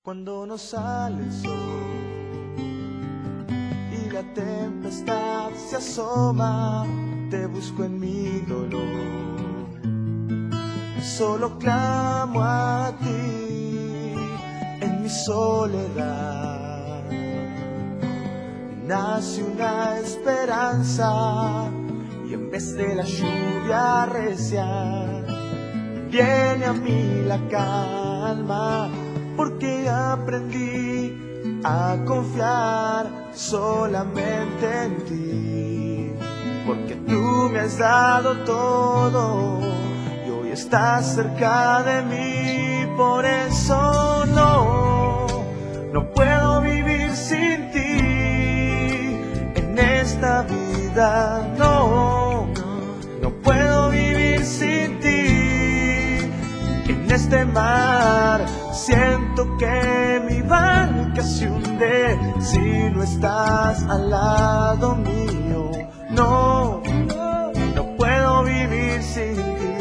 Cuando no sale el sol y la tempestad se asoma, te busco en mi dolor. Solo clamo a ti en mi soledad. Nace una esperanza y en vez de la lluvia recia, viene a mí la calma. Porque aprendí a confiar solamente en ti. Porque tú me has dado todo y hoy estás cerca de mí. Por eso no puedo vivir sin ti en esta vida. No puedo vivir sin ti en este mar. Siento que mi barca se hunde si no estás al lado mío. No puedo vivir sin ti.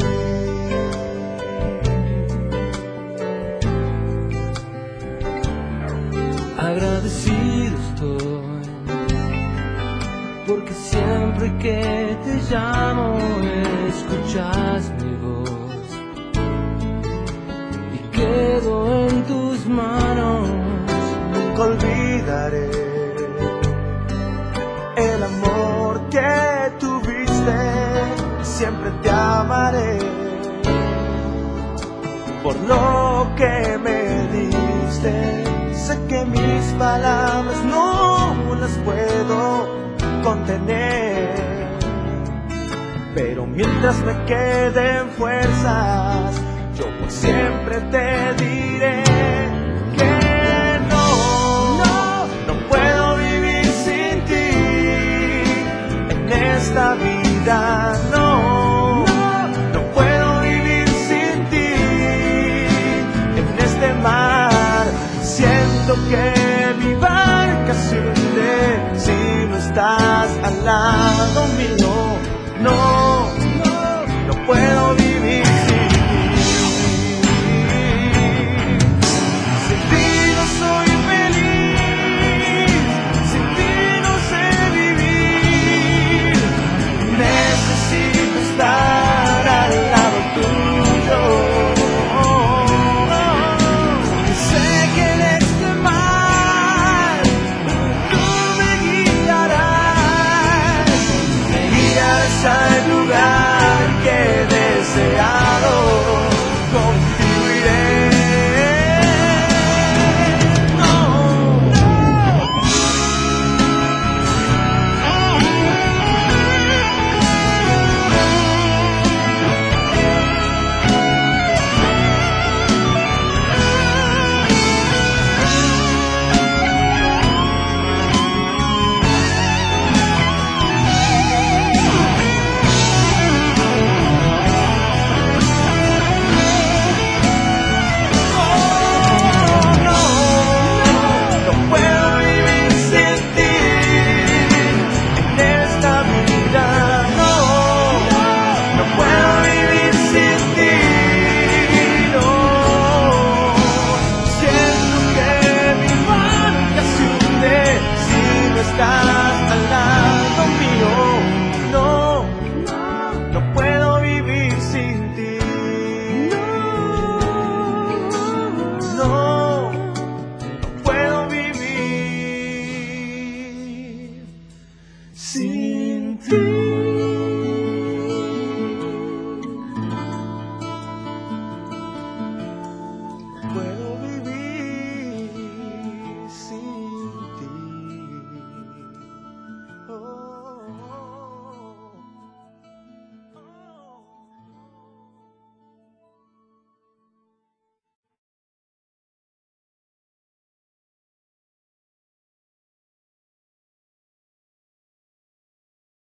Agradecido estoy, porque siempre que te llamo escuchas mi voz. Quedo en tus manos. Nunca olvidaré el amor que tuviste. Siempre te amaré por lo que me diste. Sé que mis palabras no las puedo contener, pero mientras me queden fuerzas, yo por siempre te diré que no puedo vivir sin ti en esta vida. No puedo vivir sin ti en este mar. Siento que